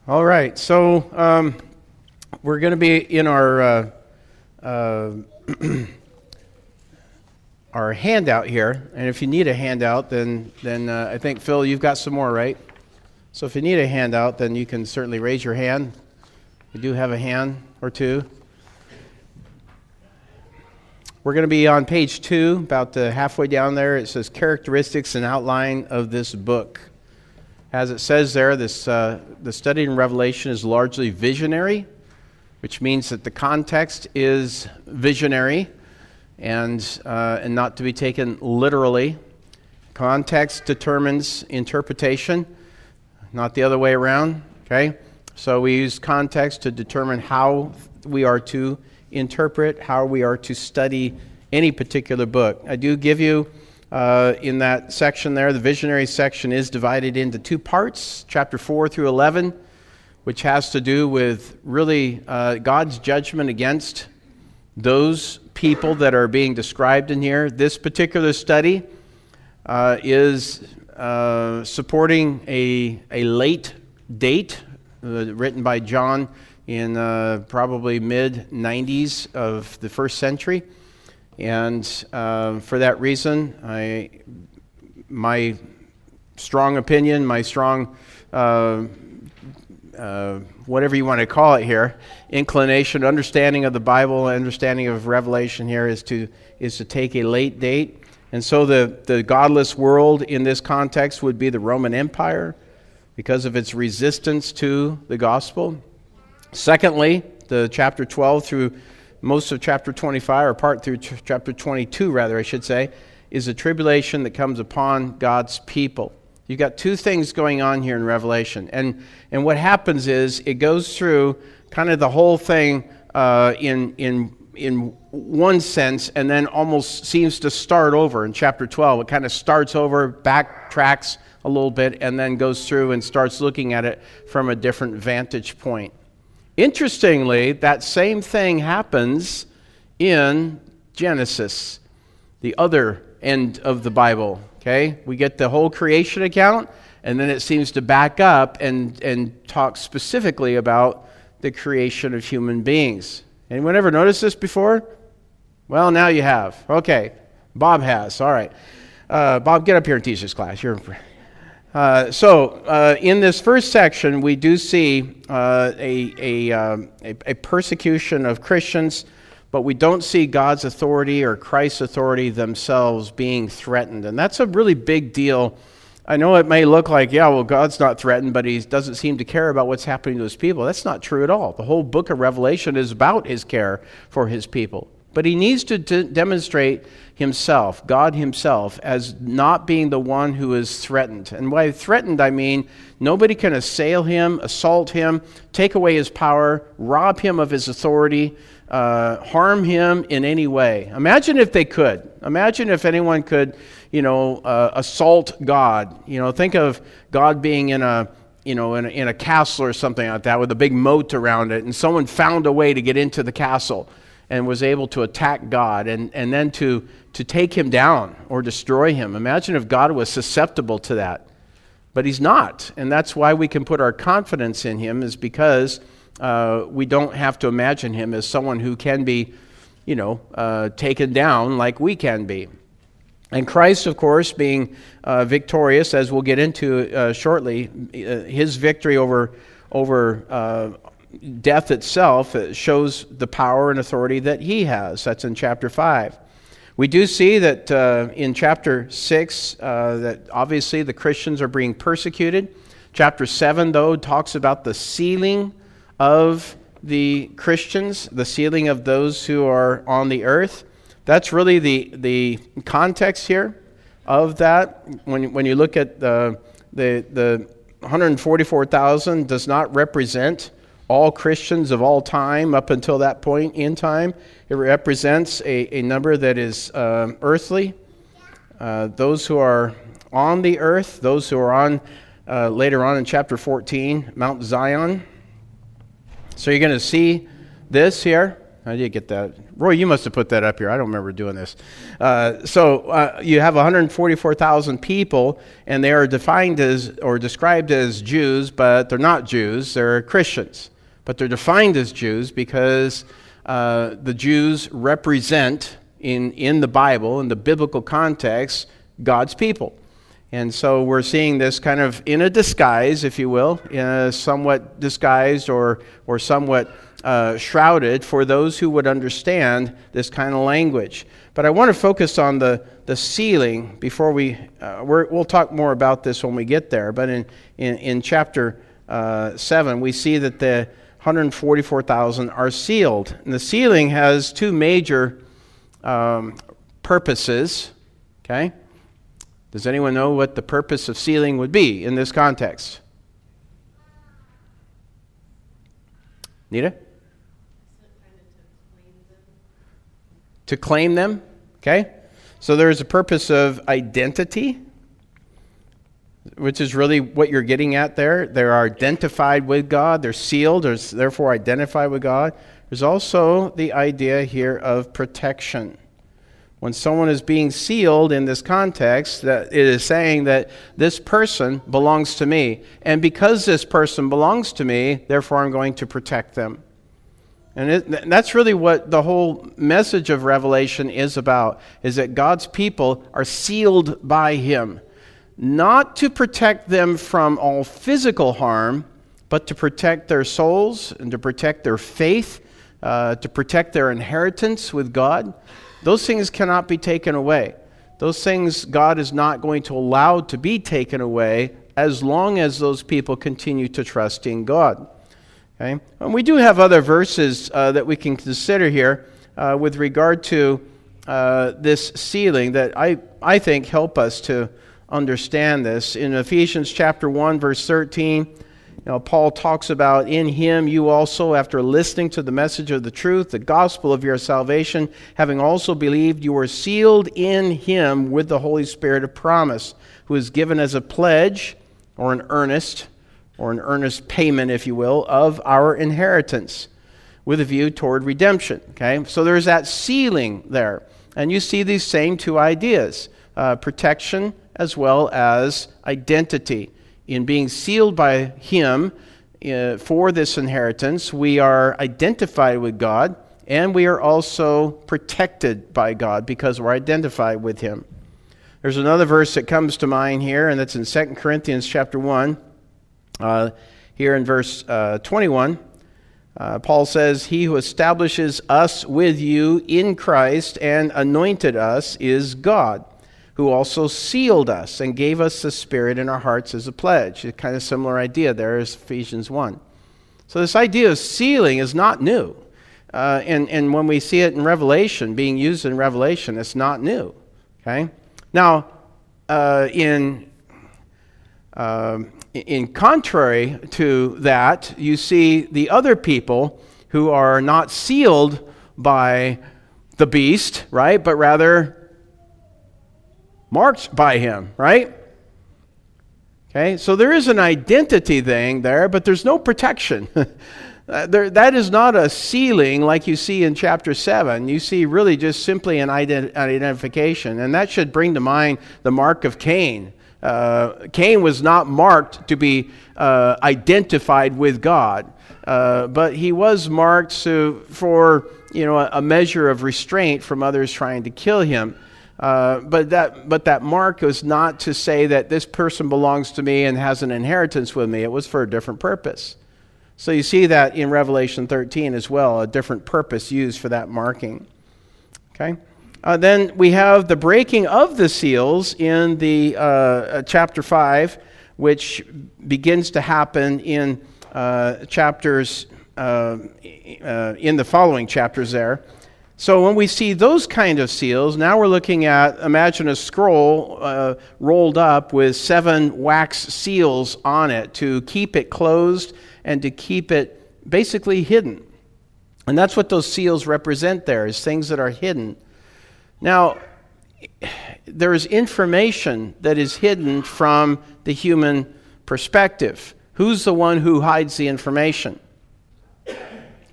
All right, so we're going to be in our our handout here, and if you need a handout, then I think, Phil, you've got some more, right? So if you need a handout, then you can certainly raise your hand. We do have a hand or two. We're going to be on page 2, about halfway down there. It says characteristics and outline of this book. As it says there, the study in Revelation is largely visionary, which means that the context is visionary and not to be taken literally. Context determines interpretation, not the other way around. Okay, so we use context to determine how we are to interpret, how we are to study any particular book. I do give you in that section there, the visionary section is divided into 2 parts, chapter 4 through 11, which has to do with really God's judgment against those people that are being described in here. This particular study is supporting a late date written by John in probably mid-90s of the first century. And for that reason, my strong opinion, my strong, whatever you want to call it here, inclination, understanding of the Bible, understanding of Revelation here is to take a late date. And so the godless world in this context would be the Roman Empire because of its resistance to the gospel. Secondly, the chapter 12 through most of chapter 25, or part through chapter 22, rather, I should say, is a tribulation that comes upon God's people. You've got 2 things going on here in Revelation. And what happens is it goes through kind of the whole thing in one sense, and then almost seems to start over in chapter 12. It kind of starts over, backtracks a little bit, and then goes through and starts looking at it from a different vantage point. Interestingly, that same thing happens in Genesis, the other end of the Bible. Okay, we get the whole creation account, and then it seems to back up and talk specifically about the creation of human beings. Anyone ever noticed this before? Well, now you have. Okay, Bob has. All right, Bob, get up here and teach this class. So in this first section, we do see a persecution of Christians, but we don't see God's authority or Christ's authority themselves being threatened. And that's a really big deal. I know it may look like, God's not threatened, but he doesn't seem to care about what's happening to his people. That's not true at all. The whole book of Revelation is about his care for his people. But he needs to demonstrate himself, God himself, as not being the one who is threatened. And by threatened, I mean nobody can assail him, assault him, take away his power, rob him of his authority, harm him in any way. Imagine if they could. Imagine if anyone could, assault God. Think of God being in a castle or something like that with a big moat around it, and someone found a way to get into the castle and was able to attack God and then to take him down or destroy him. Imagine if God was susceptible to that. But he's not, and that's why we can put our confidence in him, is because we don't have to imagine him as someone who can be, taken down like we can be. And Christ, of course, being victorious, as we'll get into shortly, his victory over death itself shows the power and authority that he has. That's in chapter 5. We do see that in chapter 6 that obviously the Christians are being persecuted. Chapter 7, though, talks about the sealing of the Christians, the sealing of those who are on the earth. That's really the context here of that. When you look at the 144,000 does not represent all Christians of all time up until that point in time. It represents a number that is earthly. Those who are on the earth, those who are on, later on in chapter 14, Mount Zion. So you're going to see this here. I did get that. Roy, you must have put that up here. I don't remember doing this. So you have 144,000 people, and they are defined as or described as Jews, but they're not Jews. They're Christians. But they're defined as Jews because the Jews represent, in the Bible, in the biblical context, God's people. And so we're seeing this kind of in a disguise, if you will, somewhat disguised or somewhat shrouded for those who would understand this kind of language. But I want to focus on the sealing before we'll talk more about this when we get there. But in chapter 7, we see that the 144,000 are sealed. And the sealing has two major purposes, okay? Does anyone know what the purpose of sealing would be in this context? Nita? To claim them, okay? So there's a purpose of identity, which is really what you're getting at there. They're identified with God. They're sealed, or therefore identified with God. There's also the idea here of protection. When someone is being sealed in this context, that it is saying that this person belongs to me. And because this person belongs to me, therefore I'm going to protect them. And that's really what the whole message of Revelation is about, is that God's people are sealed by Him. Not to protect them from all physical harm, but to protect their souls and to protect their faith, to protect their inheritance with God. Those things cannot be taken away. Those things God is not going to allow to be taken away as long as those people continue to trust in God. Okay? And we do have other verses that we can consider here with regard to this sealing that I think help us to understand this. In Ephesians chapter 1, verse 13, Paul talks about, in Him you also, after listening to the message of the truth, the gospel of your salvation, having also believed, you were sealed in Him with the Holy Spirit of promise, who is given as a pledge, or an earnest payment, if you will, of our inheritance, with a view toward redemption. Okay, so there's that sealing there. And you see these same two ideas, protection as well as identity. In being sealed by Him for this inheritance, we are identified with God, and we are also protected by God because we're identified with Him. There's another verse that comes to mind here, and that's in 2 Corinthians chapter 1. Here in verse 21, Paul says, He who establishes us with you in Christ and anointed us is God, who also sealed us and gave us the Spirit in our hearts as a pledge. A kind of similar idea there is Ephesians 1. So this idea of sealing is not new. And when we see it in Revelation, being used in Revelation, it's not new. Okay? Now, in contrary to that, you see the other people who are not sealed by the beast, right? But rather marked by Him, right? Okay, so there is an identity thing there, but there's no protection. That is not a sealing like you see in chapter 7. You see really just simply an identification, and that should bring to mind the mark of Cain. Cain was not marked to be identified with God, but he was marked for a measure of restraint from others trying to kill him. But that mark was not to say that this person belongs to me and has an inheritance with me. It was for a different purpose. So you see that in Revelation 13 as well, a different purpose used for that marking. Okay. Then we have the breaking of the seals in the chapter 5, which begins to happen in chapters in the following chapters there. So when we see those kind of seals, now we're looking at, imagine a scroll rolled up with 7 wax seals on it to keep it closed and to keep it basically hidden. And that's what those seals represent there, is things that are hidden. Now, there is information that is hidden from the human perspective. Who's the one who hides the information?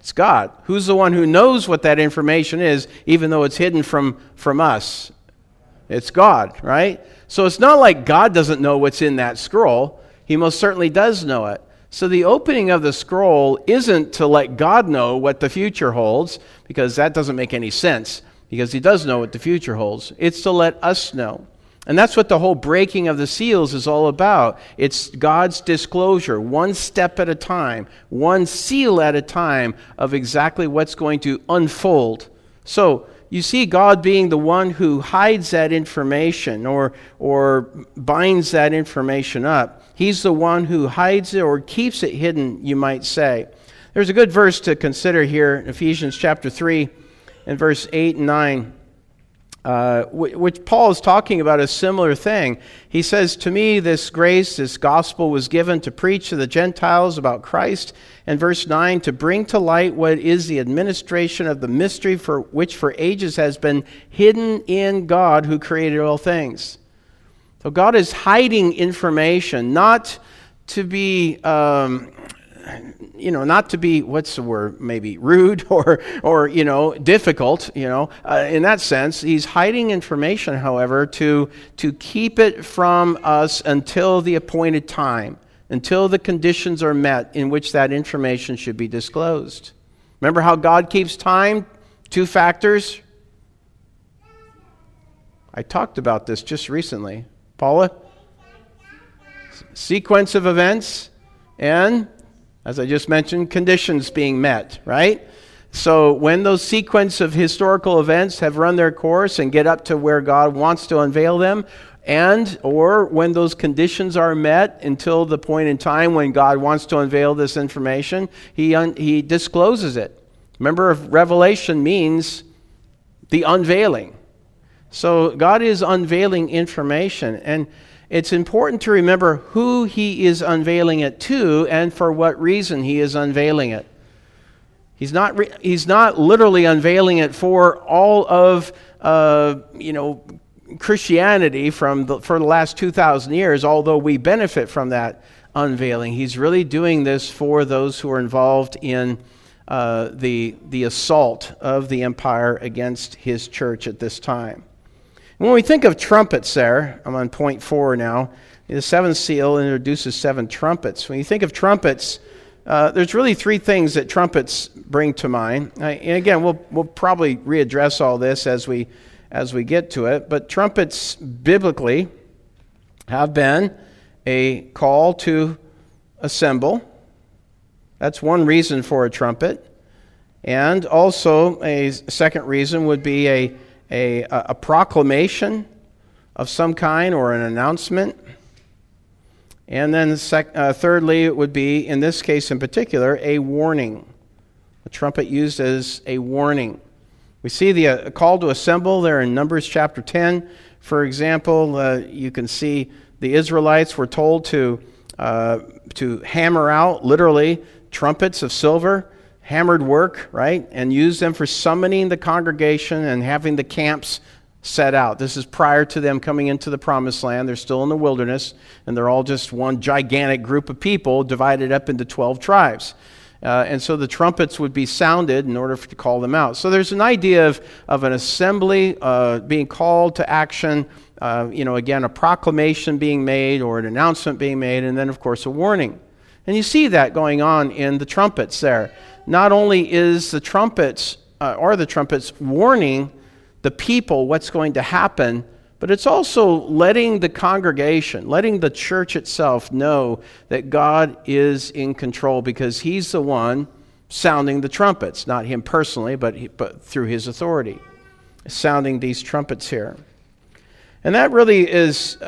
It's God. Who's the one who knows what that information is, even though it's hidden from us? It's God, right? So it's not like God doesn't know what's in that scroll. He most certainly does know it. So the opening of the scroll isn't to let God know what the future holds, because that doesn't make any sense, because he does know what the future holds. It's to let us know. And that's what the whole breaking of the seals is all about. It's God's disclosure, one step at a time, one seal at a time, of exactly what's going to unfold. So you see God being the one who hides that information or binds that information up. He's the one who hides it or keeps it hidden, you might say. There's a good verse to consider here in Ephesians chapter 3 and verse 8 and 9. Which Paul is talking about a similar thing. He says, "To me this grace, this gospel was given to preach to the Gentiles about Christ." And verse 9, "To bring to light what is the administration of the mystery for which for ages has been hidden in God who created all things." So God is hiding information, not to be not to be, what's the word, maybe rude or difficult, in that sense. He's hiding information, however, to keep it from us until the appointed time, until the conditions are met in which that information should be disclosed. Remember how God keeps time? 2 factors. I talked about this just recently. Paula? Sequence of events and, as I just mentioned, conditions being met, right? So when those sequence of historical events have run their course and get up to where God wants to unveil them, or when those conditions are met until the point in time when God wants to unveil this information, he discloses it. Remember, revelation means the unveiling. So God is unveiling information, and it's important to remember who he is unveiling it to and for what reason he is unveiling it. He's not literally unveiling it for all of Christianity for the last 2,000 years, although we benefit from that unveiling. He's really doing this for those who are involved in the assault of the empire against his church at this time. When we think of trumpets there, I'm on point 4 now, the 7th seal introduces 7 trumpets. When you think of trumpets, there's really 3 things that trumpets bring to mind. And again, we'll probably readdress all this as we get to it, but trumpets biblically have been a call to assemble. That's one reason for a trumpet. And also a second reason would be a proclamation of some kind or an announcement. And then thirdly, it would be, in this case in particular, a warning. A trumpet used as a warning. We see the call to assemble there in Numbers chapter 10. For example, you can see the Israelites were told to hammer out, literally, trumpets of silver, hammered work, right? And use them for summoning the congregation and having the camps set out. This is prior to them coming into the promised land. They're still in the wilderness, and they're all just one gigantic group of people divided up into 12 tribes. And so the trumpets would be sounded in order to call them out. So there's an idea of an assembly being called to action, again, a proclamation being made or an announcement being made, and then, of course, a warning. And you see that going on in the trumpets there. Not only is the trumpets warning the people what's going to happen, but it's also letting the congregation, letting the church itself know that God is in control, because he's the one sounding the trumpets. Not him personally, but through his authority, sounding these trumpets here. And that really is,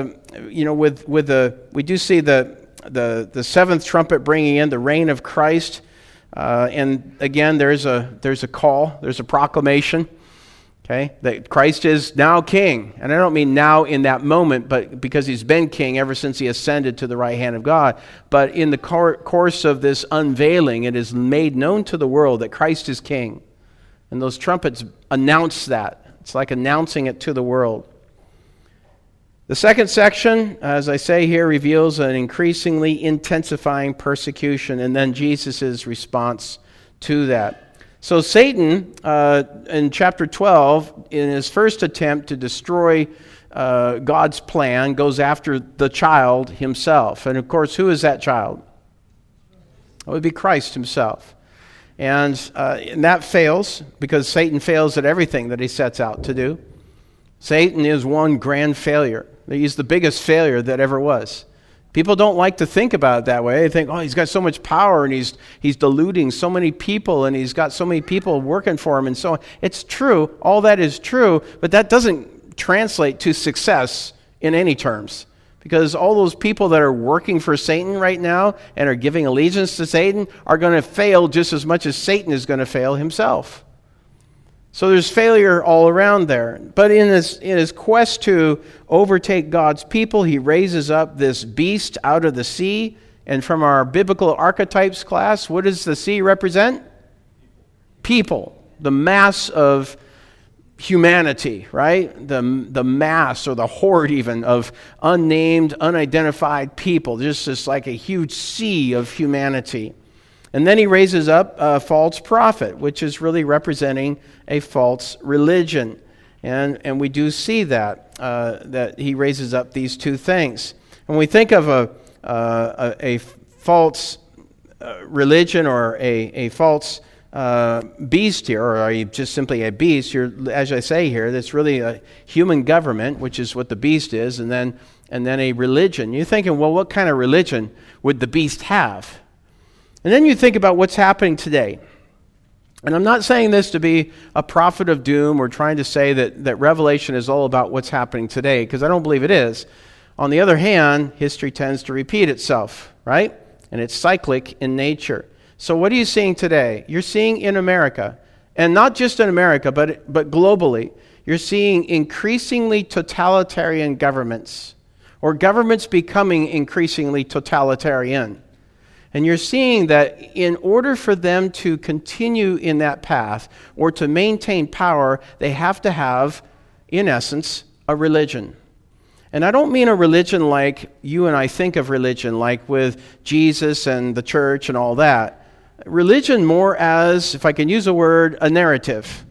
we do see the seventh trumpet bringing in the reign of Christ. And again, there's a call, there's a proclamation, okay, that Christ is now king. And I don't mean now in that moment, but because he's been king ever since he ascended to the right hand of God. But in the course of this unveiling, it is made known to the world that Christ is king. And those trumpets announce that. It's like announcing it to the world. The second section, as I say here, reveals an increasingly intensifying persecution, and then Jesus' response to that. So Satan, in chapter 12, in his first attempt to destroy God's plan, goes after the child himself. And of course, who is that child? It would be Christ himself. And that fails, because Satan fails at everything that he sets out to do. Satan is one grand failure. He's the biggest failure that ever was. People don't like to think about it that way. They think, oh, he's got so much power, and he's deluding so many people, and he's got so many people working for him, and so on. It's true. All that is true, but that doesn't translate to success in any terms. Because all those people that are working for Satan right now and are giving allegiance to Satan are going to fail just as much as Satan is going to fail himself. So there's failure all around there. But in his quest to overtake God's people, he raises up this beast out of the sea. And from our biblical archetypes class, what does the sea represent? People. The mass of humanity, right? The mass, or the horde even, of unnamed, unidentified people. Just like a huge sea of humanity. And then he raises up a false prophet, which is really representing a false religion. And we do see that he raises up these two things. When we think of a false religion, or a false beast here, or just simply a beast, as I say here, that's really a human government, which is what the beast is, and then a religion. You're thinking, well, what kind of religion would the beast have? And then you think about what's happening today. And I'm not saying this to be a prophet of doom, or trying to say that Revelation is all about what's happening today, because I don't believe it is. On the other hand, history tends to repeat itself, right? And it's cyclic in nature. So what are you seeing today? You're seeing in America, and not just in America, but globally, you're seeing increasingly totalitarian governments, or governments becoming increasingly totalitarian. And you're seeing that in order for them to continue in that path, or to maintain power, they have to have, in essence, a religion. And I don't mean a religion like you and I think of religion, like with Jesus and the church and all that. Religion more as, if I can use a word, a narrative.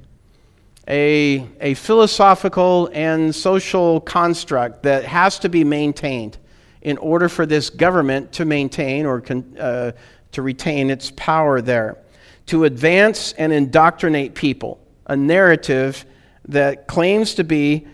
A philosophical and social construct that has to be maintained in order for this government to maintain, or to retain its power there. To advance and indoctrinate people. A narrative that claims to be,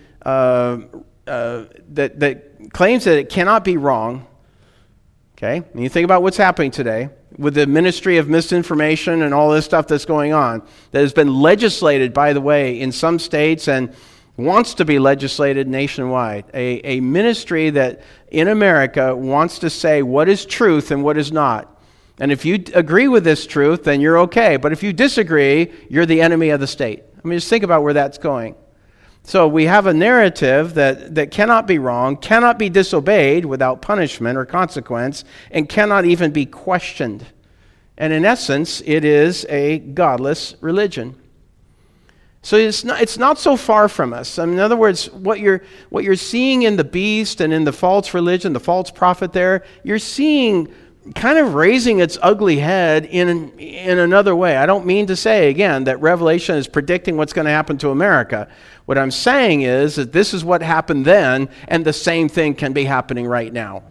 that claims that it cannot be wrong. Okay? And you think about what's happening today with the ministry of misinformation and all this stuff that's going on, that has been legislated, by the way, in some states, and wants to be legislated nationwide. A ministry that in America wants to say what is truth and what is not. And if you agree with this truth, then you're okay. But if you disagree, you're the enemy of the state. I mean, just think about where that's going. So we have a narrative that cannot be wrong, cannot be disobeyed without punishment or consequence, and cannot even be questioned. And in essence, it is a godless religion. So it's not so far from us. I mean, in other words, what you're seeing in the beast and in the false religion, the false prophet there, you're seeing kind of raising its ugly head in another way. I don't mean to say, again, that Revelation is predicting what's going to happen to America. What I'm saying is that this is what happened then, and the same thing can be happening right now.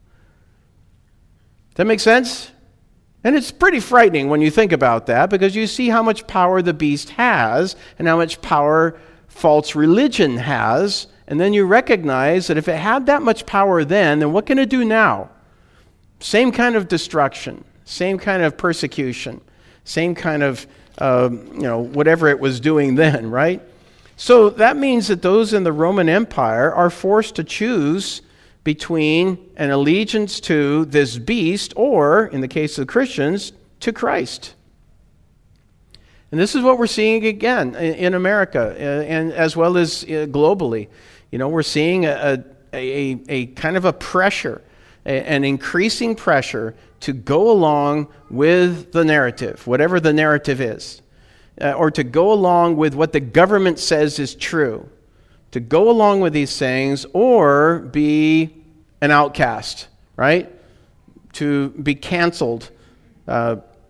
Does that make sense? And it's pretty frightening when you think about that, because you see how much power the beast has and how much power false religion has. And then you recognize that if it had that much power then what can it do now? Same kind of destruction, same kind of persecution, same kind of, whatever it was doing then, right? So that means that those in the Roman Empire are forced to choose between an allegiance to this beast, or, in the case of Christians, to Christ. And this is what we're seeing again in America, and as well as globally. We're seeing a kind of a pressure, an increasing pressure to go along with the narrative, whatever the narrative is, or to go along with what the government says is true. To go along with these things, or be an outcast, right? To be canceled.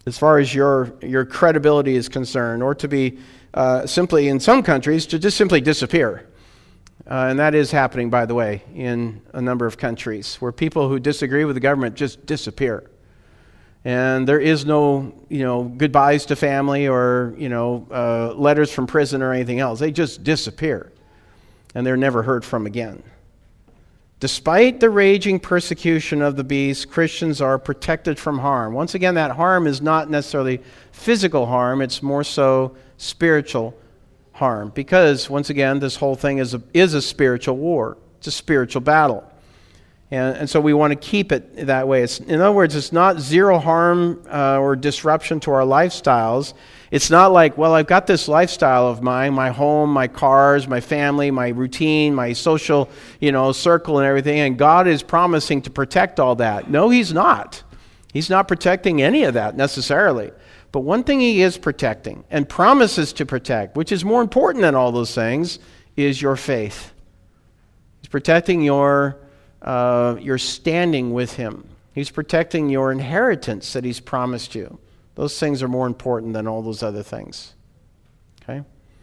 as far as your credibility is concerned, or to be simply, in some countries, to just simply disappear. And that is happening, by the way, in a number of countries, where people who disagree with the government just disappear. And there is no, goodbyes to family or, letters from prison or anything else. They just disappear. And they're never heard from again. Despite the raging persecution of the beast, Christians are protected from harm. Once again, that harm is not necessarily physical harm. It's more so spiritual harm. Because, once again, this whole thing is a spiritual war. It's a spiritual battle. And so we want to keep it that way. In other words, it's not zero harm or disruption to our lifestyles. It's not like, well, I've got this lifestyle of mine, my home, my cars, my family, my routine, my social, circle and everything, and God is promising to protect all that. No, He's not. He's not protecting any of that necessarily. But one thing He is protecting and promises to protect, which is more important than all those things, is your faith. He's protecting your standing with Him. He's protecting your inheritance that He's promised you. Those things are more important than all those other things. Okay?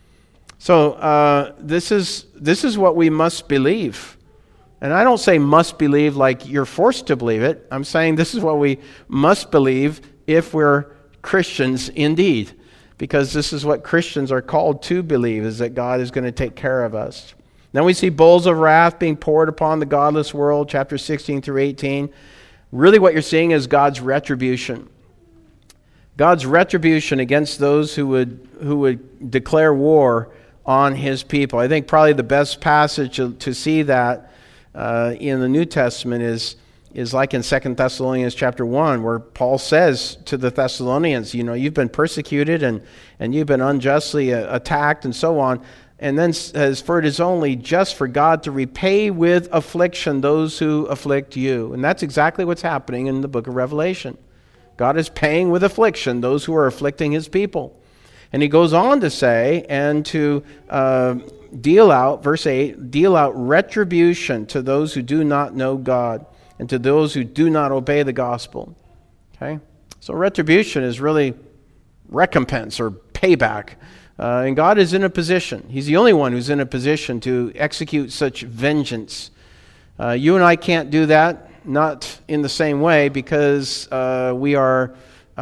So this is what we must believe. And I don't say must believe like you're forced to believe it. I'm saying this is what we must believe if we're Christians indeed. Because this is what Christians are called to believe, is that God is going to take care of us. Then we see bowls of wrath being poured upon the godless world, chapter 16 through 18. Really what you're seeing is God's retribution. God's retribution against those who would declare war on His people. I think probably the best passage to see that in the New Testament is like in 2 Thessalonians chapter 1, where Paul says to the Thessalonians, you've been persecuted and you've been unjustly attacked and so on. And then says, for it is only just for God to repay with affliction those who afflict you. And that's exactly what's happening in the book of Revelation. God is paying with affliction those who are afflicting His people. And He goes on to say, and to deal out, verse 8, deal out retribution to those who do not know God and to those who do not obey the gospel. Okay? So retribution is really recompense or payback. And God is in a position. He's the only one who's in a position to execute such vengeance. You and I can't do that, not in the same way, because we are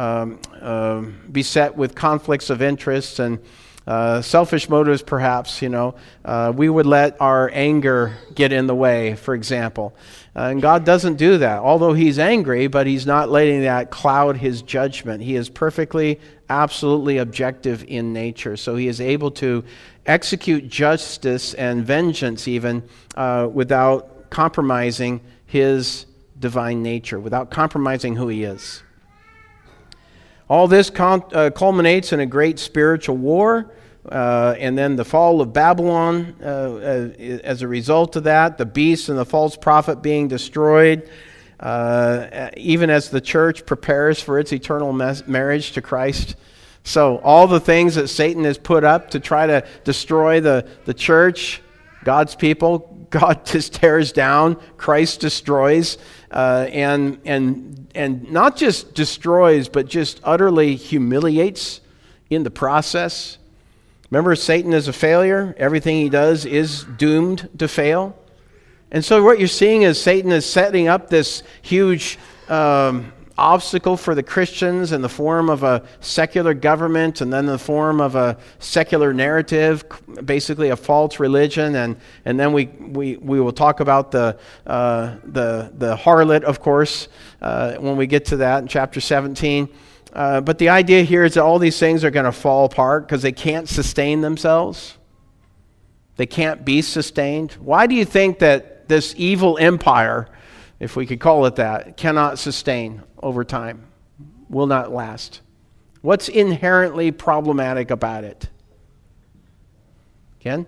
beset with conflicts of interest and selfish motives, perhaps. We would let our anger get in the way, for example. And God doesn't do that. Although He's angry, but He's not letting that cloud His judgment. He is perfectly, absolutely objective in nature. So He is able to execute justice and vengeance even without compromising His divine nature, without compromising who He is. All this culminates in a great spiritual war, and then the fall of Babylon as a result of that, the beast and the false prophet being destroyed, even as the church prepares for its eternal marriage to Christ. So all the things that Satan has put up to try to destroy the church, God's people, God just tears down, Christ destroys, and not just destroys, but just utterly humiliates in the process. Remember, Satan is a failure. Everything he does is doomed to fail. And so what you're seeing is Satan is setting up this huge obstacle for the Christians in the form of a secular government, and then the form of a secular narrative, basically a false religion, and then we will talk about the harlot, of course, when we get to that in chapter 17. But the idea here is that all these things are going to fall apart because they can't sustain themselves. They can't be sustained. Why do you think that this evil empire, if we could call it that, cannot sustain over time, will not last? What's inherently problematic about it? Ken?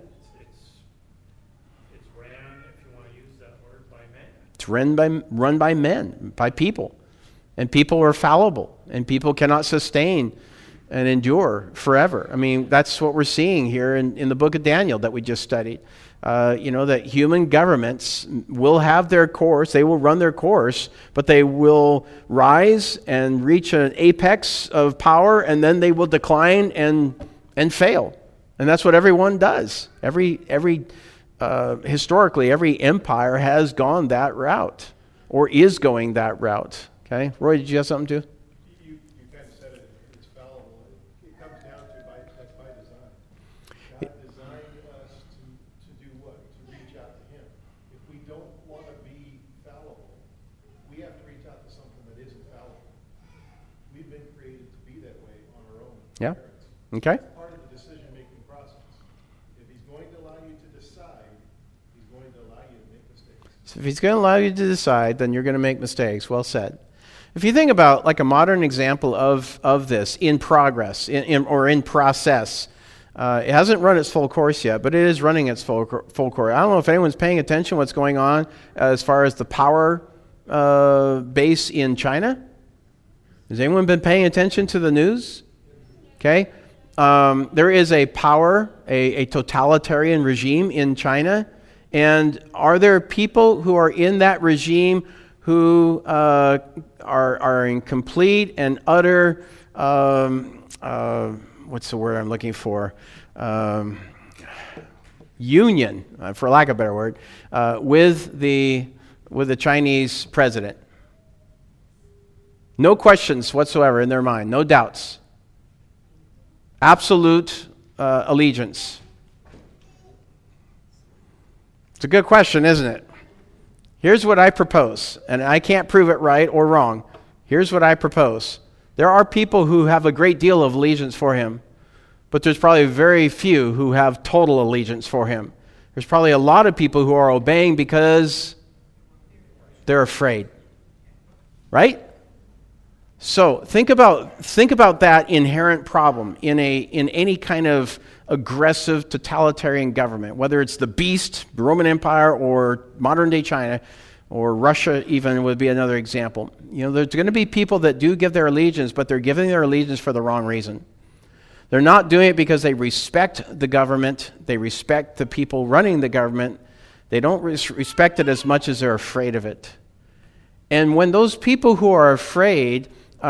It's ran, if you want to use that word, by men. It's run by men, by people. And people are fallible, and people cannot sustain and endure forever. I mean, that's what we're seeing here in the book of Daniel that we just studied. That human governments will have their course, they will run their course, but they will rise and reach an apex of power, and then they will decline and fail. And that's what everyone does. Historically, every empire has gone that route or is going that route. Okay, Roy, did you have something to? You kind of said it. It's fallible. It comes down to that's by design. God designed us to do what? To reach out to Him. If we don't want to be fallible, we have to reach out to something that isn't fallible. We've been created to be that way on our own. Yeah. Parents. Okay. It's part of the decision-making process. If He's going to allow you to decide, He's going to allow you to make mistakes. So if He's going to allow you to decide, then you're going to make mistakes. Well said. If you think about like a modern example of this in progress or in process, it hasn't run its full course yet, but it is running its full course. I don't know if anyone's paying attention to what's going on as far as the power base in China. Has anyone been paying attention to the news? Okay. There is a totalitarian regime in China. And are there people who are in that regime who are in complete and utter, what's the word I'm looking for? Union, for lack of a better word, with the Chinese president? No questions whatsoever in their mind, no doubts. Absolute allegiance. It's a good question, isn't it? Here's what I propose, and I can't prove it right or wrong. Here's what I propose. There are people who have a great deal of allegiance for him, but there's probably very few who have total allegiance for him. There's probably a lot of people who are obeying because they're afraid. Right? So think about that inherent problem in any kind of aggressive totalitarian government, whether it's the beast, the Roman Empire, or modern day China, or Russia even would be another example. There's going to be people that do give their allegiance, but they're giving their allegiance for the wrong reason. They're not doing it because they respect the government, they respect the people running the government. They don't respect it as much as they're afraid of it. And when those people who are afraid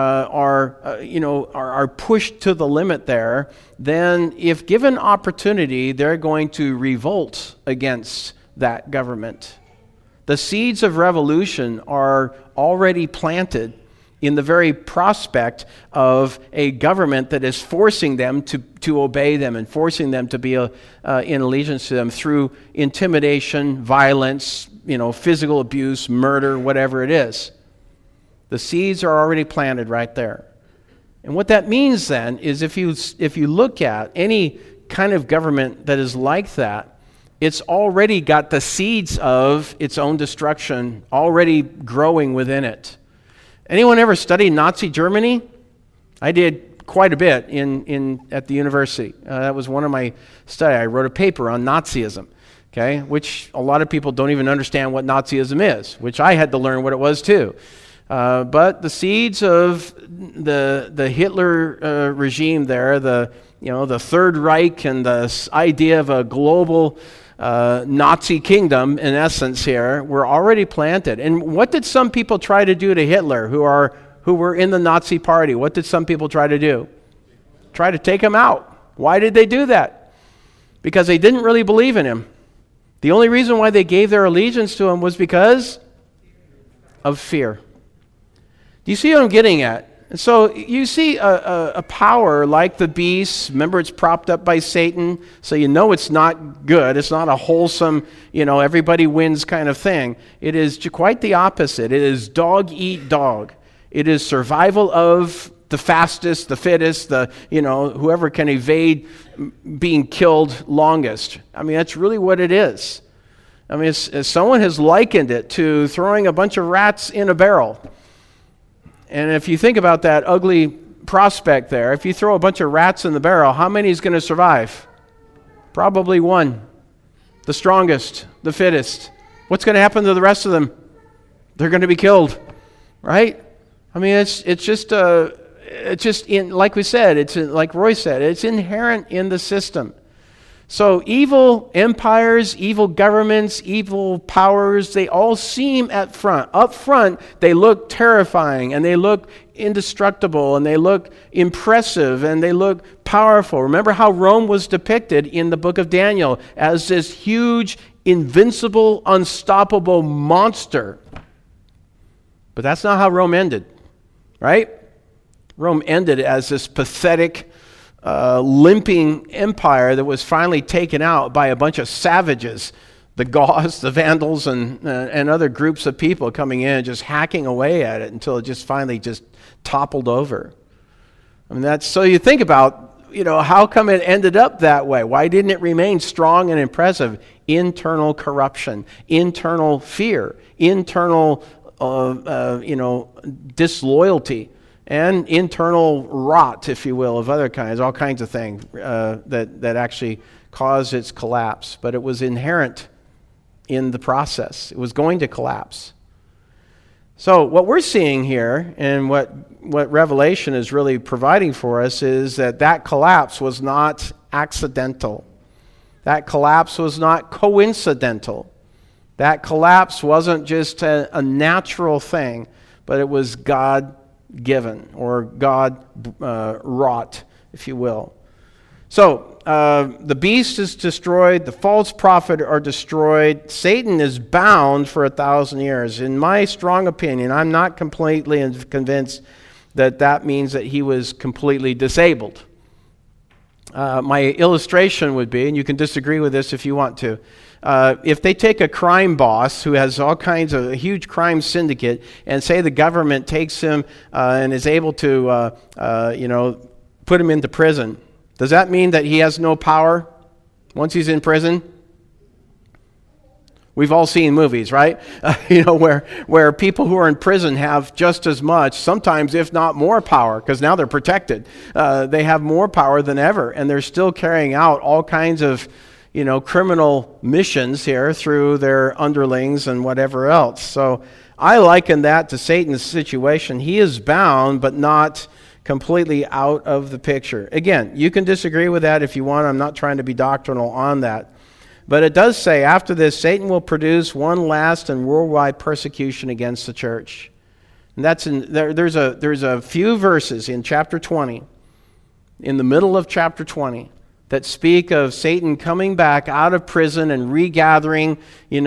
are pushed to the limit there, then if given opportunity, they're going to revolt against that government. The seeds of revolution are already planted in the very prospect of a government that is forcing them to obey them and forcing them to be in allegiance to them through intimidation, violence, physical abuse, murder, whatever it is. The seeds are already planted right there. And what that means then is if you look at any kind of government that is like that, it's already got the seeds of its own destruction already growing within it. Anyone ever study Nazi Germany? I did quite a bit at the university. That was one of my studies. I wrote a paper on Nazism, okay, which a lot of people don't even understand what Nazism is, which I had to learn what it was too. But the seeds of the Hitler regime there, the Third Reich and the idea of a global Nazi kingdom, in essence here, were already planted. And what did some people try to do to Hitler who were in the Nazi party? What did some people try to do? Try to take him out. Why did they do that? Because they didn't really believe in him. The only reason why they gave their allegiance to him was because of fear. Do you see what I'm getting at? And so you see a power like the beast. Remember, it's propped up by Satan, so it's not good. It's not a wholesome, everybody wins kind of thing. It is quite the opposite. It is dog eat dog. It is survival of the fastest, the fittest, whoever can evade being killed longest. I mean, that's really what it is. I mean, someone has likened it to throwing a bunch of rats in a barrel. And if you think about that ugly prospect there, if you throw a bunch of rats in the barrel, how many is going to survive? Probably one. The strongest, the fittest. What's going to happen to the rest of them? They're going to be killed, right? I mean, it's just like we said, like Roy said, it's inherent in the system. So evil empires, evil governments, evil powers, they all seem up front, they look terrifying and they look indestructible and they look impressive and they look powerful. Remember how Rome was depicted in the book of Daniel as this huge, invincible, unstoppable monster. But that's not how Rome ended, right? Rome ended as this pathetic, limping empire that was finally taken out by a bunch of savages, the Goths, the Vandals, and other groups of people coming in and just hacking away at it until it just finally just toppled over. I mean, that's so you think about, how come it ended up that way? Why didn't it remain strong and impressive? Internal corruption, internal fear, internal, disloyalty. And internal rot, if you will, of other kinds, all kinds of things that actually caused its collapse. But it was inherent in the process. It was going to collapse. So what we're seeing here, and what Revelation is really providing for us, is that collapse was not accidental. That collapse was not coincidental. That collapse wasn't just a natural thing, but it was God-given, or God wrought, if you will. So, the beast is destroyed, the false prophet are destroyed, Satan is bound for 1,000 years. In my strong opinion, I'm not completely convinced that means that he was completely disabled. My illustration would be, and you can disagree with this if you want to, if they take a crime boss who has all kinds of a huge crime syndicate and say the government takes him and is able to, put him into prison, does that mean that he has no power once he's in prison? We've all seen movies, right? Where people who are in prison have just as much, sometimes if not more power, because now they're protected. They have more power than ever, and they're still carrying out all kinds of criminal missions here through their underlings and whatever else. So I liken that to Satan's situation. He is bound, but not completely out of the picture. Again, you can disagree with that if you want. I'm not trying to be doctrinal on that. But it does say, after this, Satan will produce one last and worldwide persecution against the church. And that's there's a few verses in chapter 20, in the middle of chapter 20, that speak of Satan coming back out of prison and regathering,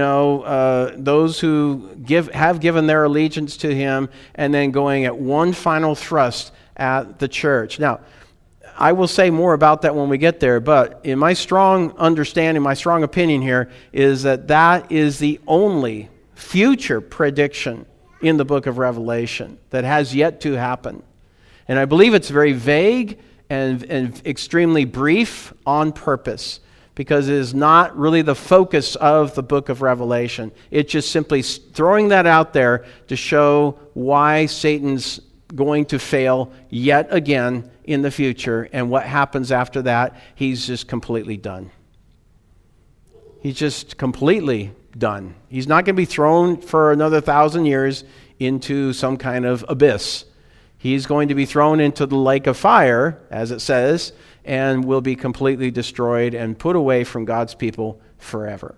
those who have given their allegiance to him, and then going at one final thrust at the church. Now, I will say more about that when we get there, but in my strong understanding, my strong opinion here is that is the only future prediction in the book of Revelation that has yet to happen. And I believe it's very vague and extremely brief on purpose, because it is not really the focus of the book of Revelation. It's just simply throwing that out there to show why Satan's going to fail yet again in the future, and what happens after that. He's just completely done. He's just completely done. He's not going to be thrown for another 1,000 years into some kind of abyss. He's going to be thrown into the lake of fire, as it says, and will be completely destroyed and put away from God's people forever.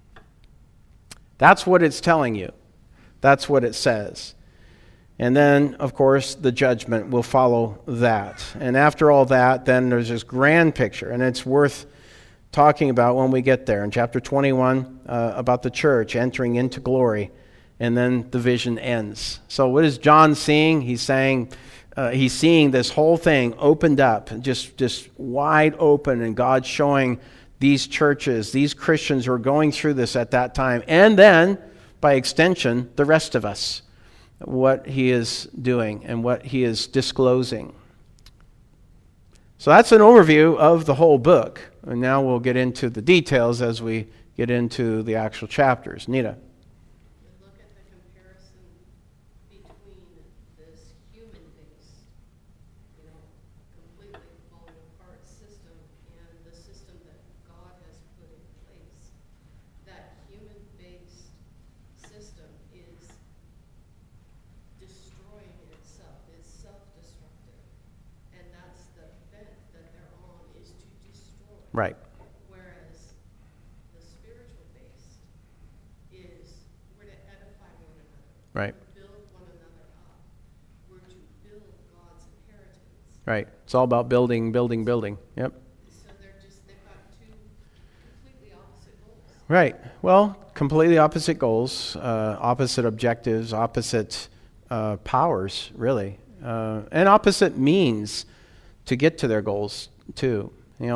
That's what it's telling you. That's what it says. And then, of course, the judgment will follow that. And after all that, then there's this grand picture, and it's worth talking about when we get there. In chapter 21, about the church entering into glory, and then the vision ends. So what is John seeing? He's saying, he's seeing this whole thing opened up, just wide open, and God showing these churches, these Christians who are going through this at that time, and then, by extension, the rest of us, what he is doing and what he is disclosing. So that's an overview of the whole book. And now we'll get into the details as we get into the actual chapters. Nita. Look at the comparison between this human-based, completely falling apart system and the system that God has put in place. That human-based system is destroying itself, is self-destructive. And that's the bent that they're on, is to destroy. Right. Whereas Right. build one another up. We're to build God's inheritance. Right. It's all about building. Yep. So they've got two completely opposite goals. Right. Well, completely opposite goals, opposite objectives, opposite powers, really, and opposite means to get to their goals too.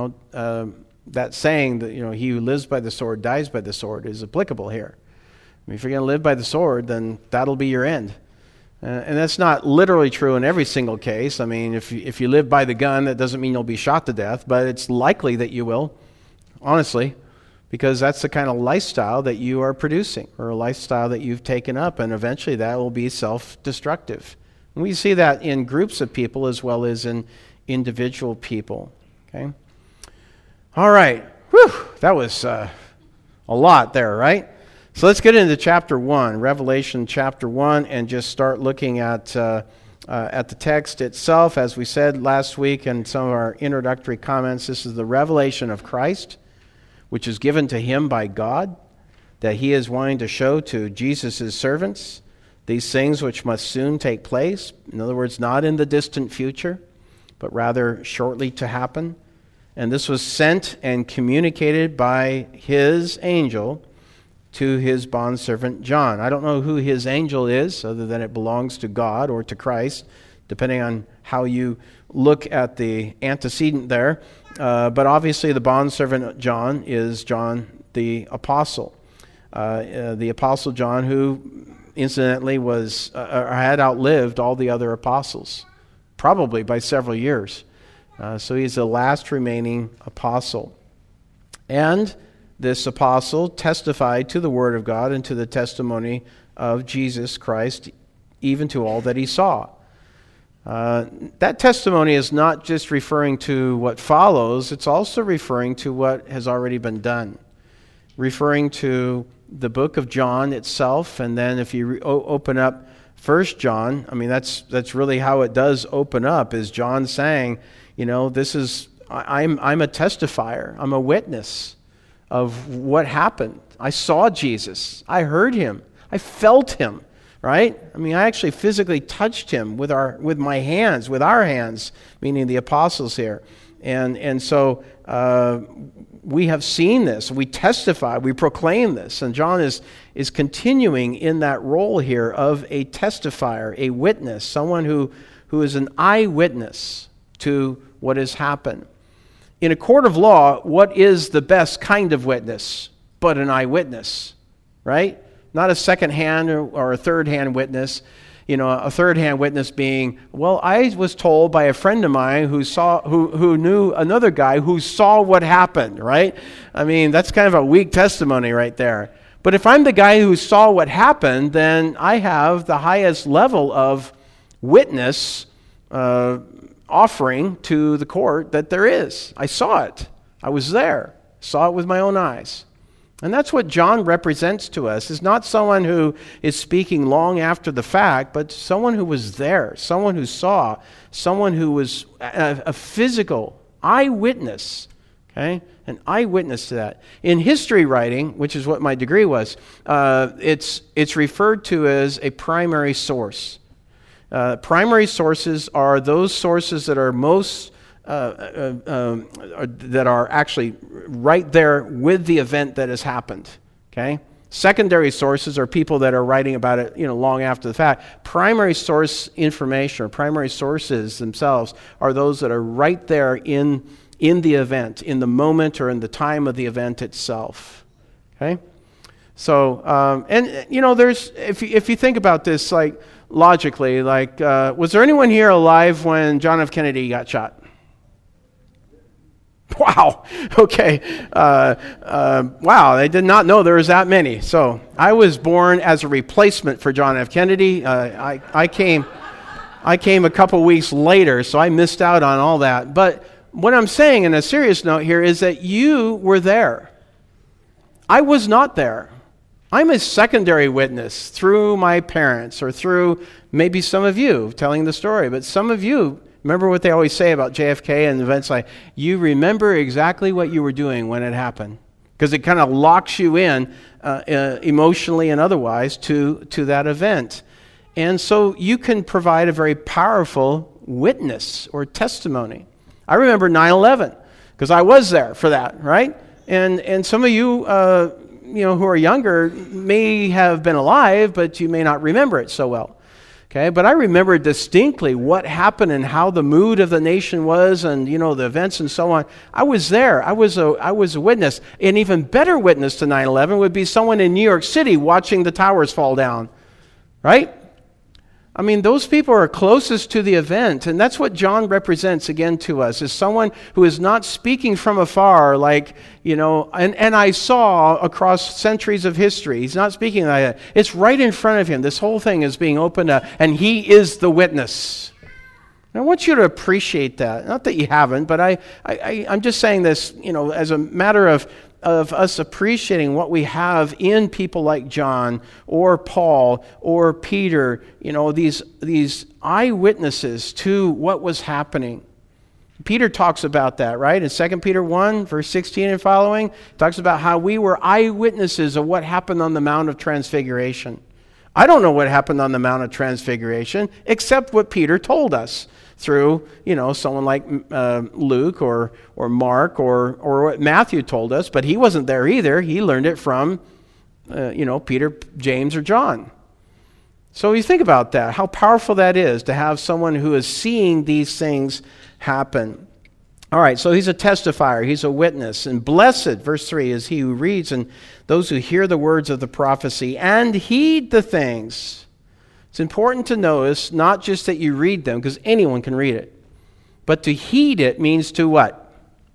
That saying that he who lives by the sword dies by the sword is applicable here. I mean, if you're going to live by the sword, then that'll be your end. And that's not literally true in every single case. I mean, if you live by the gun, that doesn't mean you'll be shot to death, but it's likely that you will, honestly, because that's the kind of lifestyle that you are producing, or a lifestyle that you've taken up, and eventually that will be self-destructive. And we see that in groups of people as well as in individual people. Okay? All right. Whew, that was a lot there, right? So let's get into chapter 1, Revelation chapter 1, and just start looking at the text itself. As we said last week in some of our introductory comments, this is the revelation of Christ, which is given to him by God, that he is wanting to show to Jesus' servants these things which must soon take place. In other words, not in the distant future, but rather shortly to happen. And this was sent and communicated by his angel to his bondservant John. I don't know who his angel is, other than it belongs to God or to Christ, depending on how you look at the antecedent there. But obviously the bondservant John is John the Apostle. The Apostle John, who incidentally had outlived all the other apostles, probably by several years. So he's the last remaining apostle. And this apostle testified to the Word of God and to the testimony of Jesus Christ, even to all that he saw. That testimony is not just referring to what follows, it's also referring to what has already been done. Referring to the book of John itself, and then if you open up 1 John, I mean, that's really how it does open up, is John saying, this is, I'm a testifier, I'm a witness of what happened. I saw Jesus, I heard him, I felt him, right? I mean, I actually physically touched him with our hands, meaning the apostles here. And so we have seen this, we testify, we proclaim this, and John is continuing in that role here of a testifier, a witness, someone who is an eyewitness to what has happened. In a court of law, what is the best kind of witness but an eyewitness, right? Not a second-hand or a third-hand witness. A third-hand witness being, well, I was told by a friend of mine who knew another guy who saw what happened, right? I mean, that's kind of a weak testimony right there. But if I'm the guy who saw what happened, then I have the highest level of witness offering to the court that there is. I saw it. I was there. Saw it with my own eyes. And that's what John represents to us. Is not someone who is speaking long after the fact, but someone who was there, someone who saw, someone who was a physical eyewitness, okay? An eyewitness to that. In history writing, which is what my degree was, it's referred to as a primary source. Primary sources are those sources that are most that are actually right there with the event that has happened. Okay. Secondary sources are people that are writing about it, long after the fact. Primary source information or primary sources themselves are those that are right there in the event, in the moment or in the time of the event itself. Okay. So, there's if you think about this, like logically, was there anyone here alive when John F. Kennedy got shot? Wow. Okay. Wow. I did not know there was that many. So I was born as a replacement for John F. Kennedy. I came a couple weeks later, so I missed out on all that. But what I'm saying in a serious note here is that you were there. I was not there. I'm a secondary witness through my parents or through maybe some of you telling the story. But some of you, remember what they always say about JFK and events like, you remember exactly what you were doing when it happened. Because it kind of locks you in emotionally and otherwise to that event. And so you can provide a very powerful witness or testimony. I remember 9/11 because I was there for that, right? And some of you, who are younger may have been alive, but you may not remember it so well. Okay, but I remember distinctly what happened and how the mood of the nation was, and the events and so on. I was there. I was a witness. An even better witness to 9/11 would be someone in New York City watching the towers fall down, right? I mean, those people are closest to the event, and that's what John represents again to us, is someone who is not speaking from afar like, and I saw across centuries of history. He's not speaking like that. It's right in front of him. This whole thing is being opened up, and he is the witness. And I want you to appreciate that. Not that you haven't, but I'm just saying this, as a matter of us appreciating what we have in people like John or Paul or Peter, these eyewitnesses to what was happening. Peter talks about that, right? In 2 Peter 1, verse 16 and following, talks about how we were eyewitnesses of what happened on the Mount of Transfiguration. I don't know what happened on the Mount of Transfiguration except what Peter told us through, someone like Luke or Mark or what Matthew told us, but he wasn't there either. He learned it from, Peter, James, or John. So you think about that, how powerful that is to have someone who is seeing these things happen. All right, so he's a testifier, he's a witness, and blessed, verse 3, is he who reads and those who hear the words of the prophecy and heed the things. It's important to notice not just that you read them, because anyone can read it, but to heed it means to what?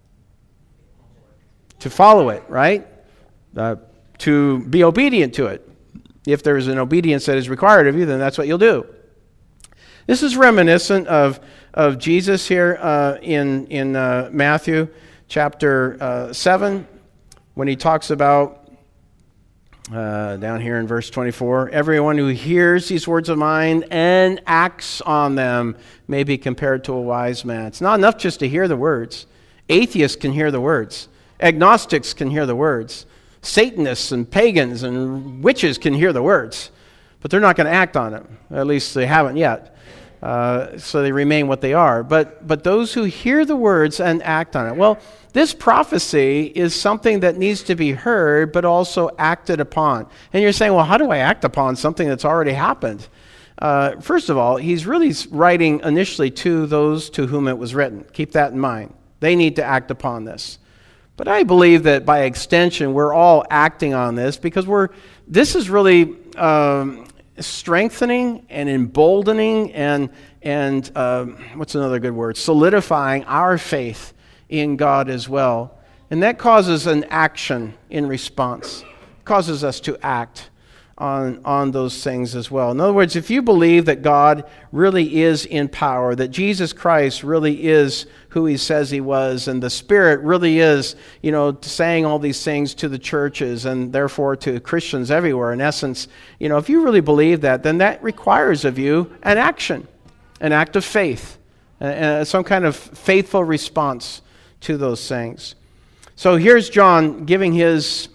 To follow it, right? To be obedient to it. If there is an obedience that is required of you, then that's what you'll do. This is reminiscent of Jesus here in Matthew chapter 7, when he talks about down here in verse 24, everyone who hears these words of mine and acts on them may be compared to a wise man. It's not enough just to hear the words. Atheists can hear the words. Agnostics can hear the words. Satanists and pagans and witches can hear the words, but they're not going to act on them. At least they haven't yet. So they remain what they are. But those who hear the words and act on it. Well, this prophecy is something that needs to be heard, but also acted upon. And you're saying, well, how do I act upon something that's already happened? First of all, he's really writing initially to those to whom it was written. Keep that in mind. They need to act upon this. But I believe that by extension, we're all acting on this because this is really strengthening and emboldening and what's another good word? Solidifying our faith in God as well. And that causes an action in response. It causes us to act on those things as well. In other words, if you believe that God really is in power, that Jesus Christ really is who he says he was, and the Spirit really is, saying all these things to the churches and therefore to Christians everywhere, in essence, if you really believe that, then that requires of you an action, an act of faith, some kind of faithful response to those things. So here's John giving his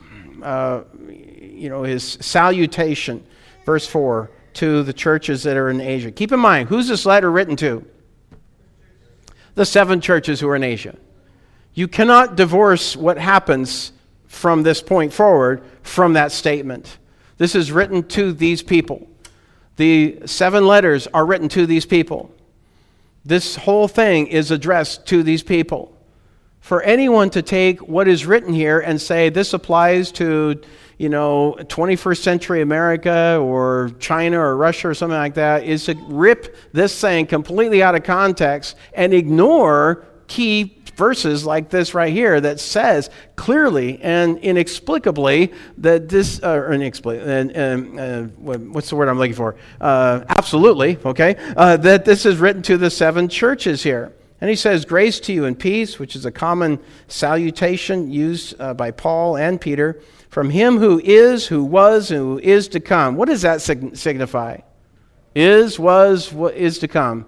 his salutation, verse 4, to the churches that are in Asia. Keep in mind, who's this letter written to? The 7 churches who are in Asia. You cannot divorce what happens from this point forward from that statement. This is written to these people. The 7 letters are written to these people. This whole thing is addressed to these people. For anyone to take what is written here and say this applies to, 21st century America or China or Russia or something like that is to rip this thing completely out of context and ignore key verses like this right here that says clearly and inexplicably that this, what's the word I'm looking for? Absolutely, okay, that this is written to the 7 churches here. And he says, grace to you and peace, which is a common salutation used by Paul and Peter, from him who is, who was, and who is to come. What does that signify? Is, was, what is to come?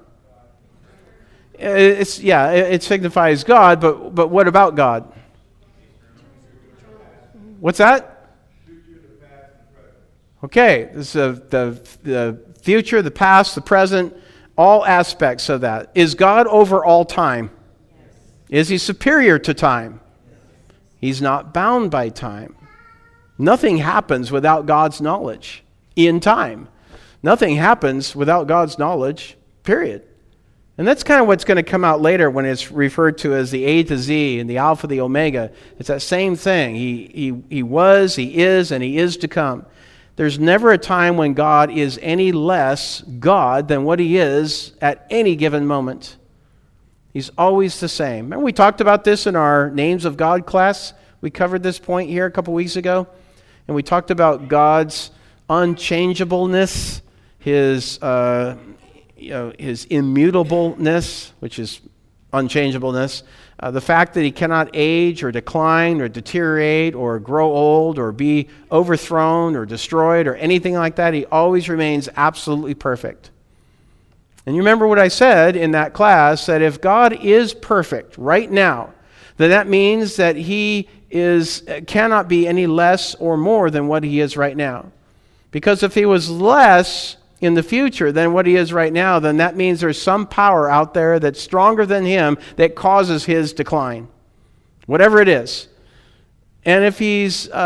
It signifies God, but what about God? What's that? Okay, this is the future, the past, the present, all aspects of that. Is God over all time? Yes. Is he superior to time? Yes. He's not bound by time. Nothing happens without God's knowledge in time. Nothing happens without God's knowledge, period. And that's kind of what's going to come out later when it's referred to as the A to Z and the Alpha, the Omega. It's that same thing. He was, he is, and he is to come. There's never a time when God is any less God than what he is at any given moment. He's always the same. Remember we talked about this in our Names of God class? We covered this point here a couple weeks ago. And we talked about God's unchangeableness, his immutableness, which is unchangeableness, the fact that he cannot age or decline or deteriorate or grow old or be overthrown or destroyed or anything like that. He always remains absolutely perfect. And you remember what I said in that class, that if God is perfect right now, then that means that he cannot be any less or more than what he is right now. Because if he was less in the future than what he is right now, then that means there's some power out there that's stronger than him that causes his decline, whatever it is. And if he's, in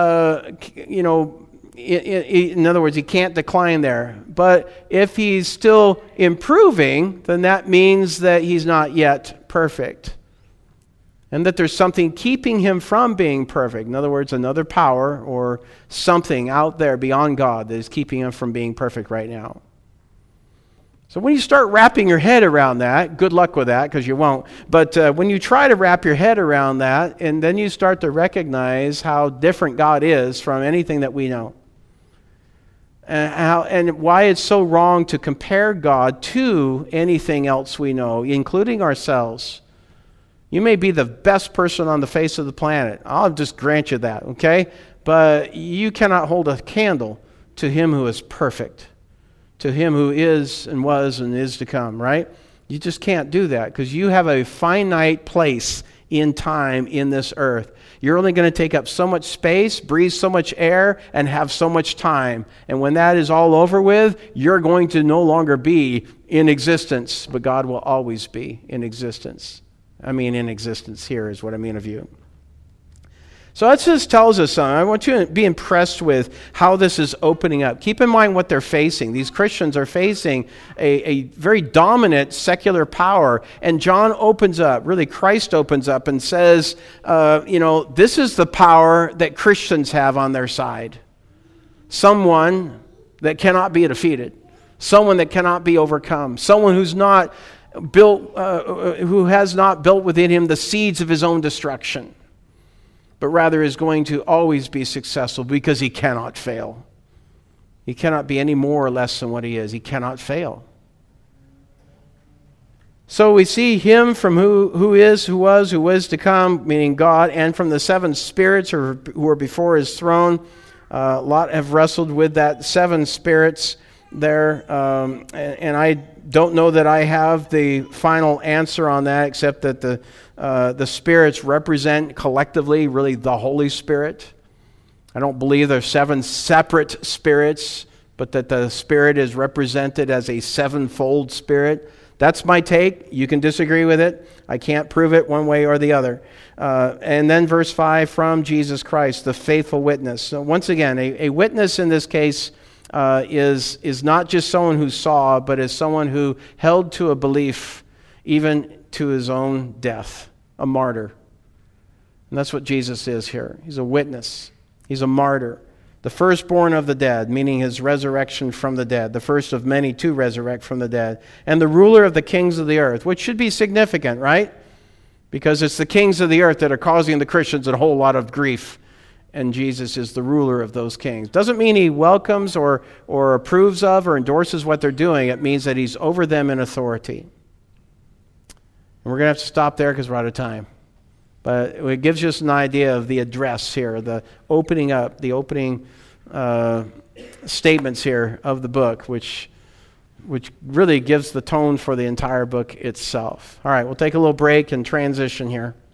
other words, he can't decline there. But if he's still improving, then that means that he's not yet perfect. And that there's something keeping him from being perfect. In other words, another power or something out there beyond God that is keeping him from being perfect right now. So when you start wrapping your head around that, good luck with that because you won't. But when you try to wrap your head around that, and then you start to recognize how different God is from anything that we know. And why it's so wrong to compare God to anything else we know, including ourselves. You may be the best person on the face of the planet. I'll just grant you that, okay? But you cannot hold a candle to him who is perfect, to him who is and was and is to come, right? You just can't do that because you have a finite place in time in this earth. You're only going to take up so much space, breathe so much air, and have so much time. And when that is all over with, you're going to no longer be in existence, but God will always be in existence. In existence here is what I mean of you. So that just tells us something. I want you to be impressed with how this is opening up. Keep in mind what they're facing. These Christians are facing a very dominant secular power. And John opens up, really Christ opens up and says, this is the power that Christians have on their side. Someone that cannot be defeated. Someone that cannot be overcome. Someone who's not who has not built within him the seeds of his own destruction, but rather is going to always be successful because he cannot fail. He cannot be any more or less than what he is. He cannot fail. So we see him from who is, who was to come, meaning God, and from the seven spirits who are before his throne. A lot have wrestled with that seven spirits there, and I don't know that I have the final answer on that, except that the spirits represent collectively really the Holy Spirit. I don't believe there's seven separate spirits, but that the Spirit is represented as a sevenfold Spirit. That's my take. You can disagree with it. I can't prove it one way or the other. And then verse 5, from Jesus Christ, the faithful witness. So once again, a witness in this case is not just someone who saw, but is someone who held to a belief even to his own death, a martyr. And that's what Jesus is here. He's a witness. He's a martyr. The firstborn of the dead, meaning his resurrection from the dead, the first of many to resurrect from the dead, and the ruler of the kings of the earth, which should be significant, right? Because it's the kings of the earth that are causing the Christians a whole lot of grief. And Jesus is the ruler of those kings. Doesn't mean he welcomes or approves of or endorses what they're doing. It means that he's over them in authority. And we're going to have to stop there because we're out of time. But it gives us an idea of the address here, the opening up, the opening statements here of the book, which really gives the tone for the entire book itself. All right, we'll take a little break and transition here.